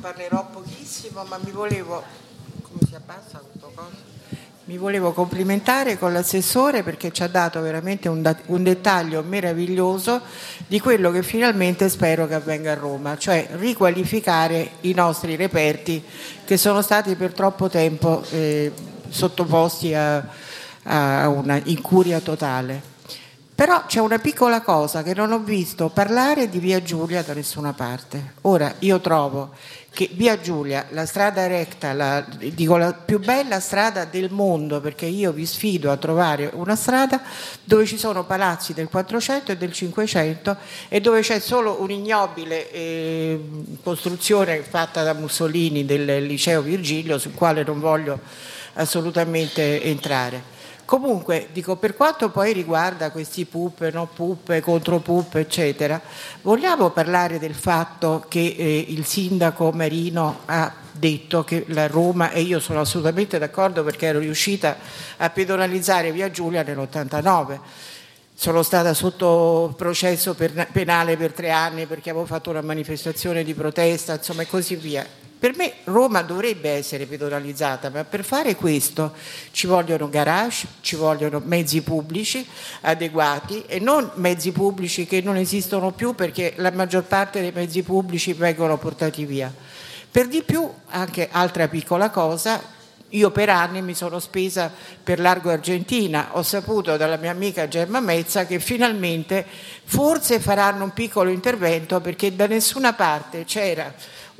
parlerò pochissimo, ma mi volevo, come si abbassa questo coso? Mi volevo complimentare con l'assessore perché ci ha dato veramente un dettaglio meraviglioso di quello che finalmente spero che avvenga a Roma, cioè riqualificare i nostri reperti che sono stati per troppo tempo sottoposti a una incuria totale. Però c'è una piccola cosa che non ho visto parlare di Via Giulia da nessuna parte. Ora, io trovo che Via Giulia, la strada recta, la più bella strada del mondo, perché io vi sfido a trovare una strada dove ci sono palazzi del 400 e del 500 e dove c'è solo un'ignobile costruzione fatta da Mussolini del liceo Virgilio, sul quale non voglio assolutamente entrare. Comunque, dico, per quanto poi riguarda questi puppe, no puppe, contro puppe, eccetera, vogliamo parlare del fatto che il sindaco Marino ha detto che la Roma, e io sono assolutamente d'accordo perché ero riuscita a pedonalizzare Via Giulia nell'89, sono stata sotto processo penale per 3 anni perché avevo fatto una manifestazione di protesta, insomma, e così via. Per me Roma dovrebbe essere pedonalizzata, ma per fare questo ci vogliono garage, ci vogliono mezzi pubblici adeguati e non mezzi pubblici che non esistono più perché la maggior parte dei mezzi pubblici vengono portati via. Per di più, anche altra piccola cosa, io per anni mi sono spesa per Largo Argentina, ho saputo dalla mia amica Gemma Mezza che finalmente forse faranno un piccolo intervento perché da nessuna parte c'era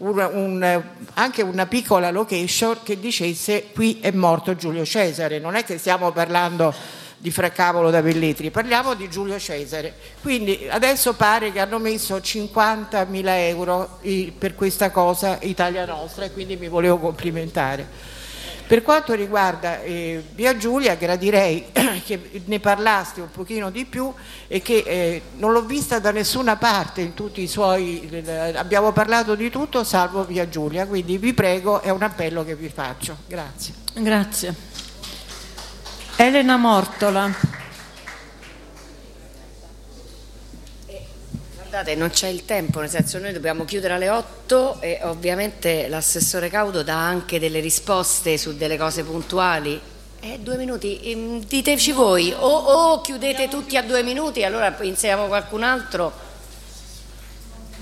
anche una piccola location che dicesse qui è morto Giulio Cesare. Non è che stiamo parlando di Fraccavolo da Velletri, parliamo di Giulio Cesare. Quindi adesso pare che hanno messo 50.000 euro per questa cosa Italia Nostra e quindi mi volevo complimentare. Per quanto riguarda Via Giulia, gradirei che ne parlasti un pochino di più e che non l'ho vista da nessuna parte in tutti i suoi, abbiamo parlato di tutto salvo Via Giulia, quindi vi prego, è un appello che vi faccio. Grazie. Grazie. Elena Mortola. Guardate, non c'è il tempo, nel senso noi dobbiamo chiudere alle 8 e ovviamente l'assessore Caudo dà anche delle risposte su delle cose puntuali. 2 minuti, diteci voi, o chiudete tutti a 2 minuti, allora inseriamo qualcun altro.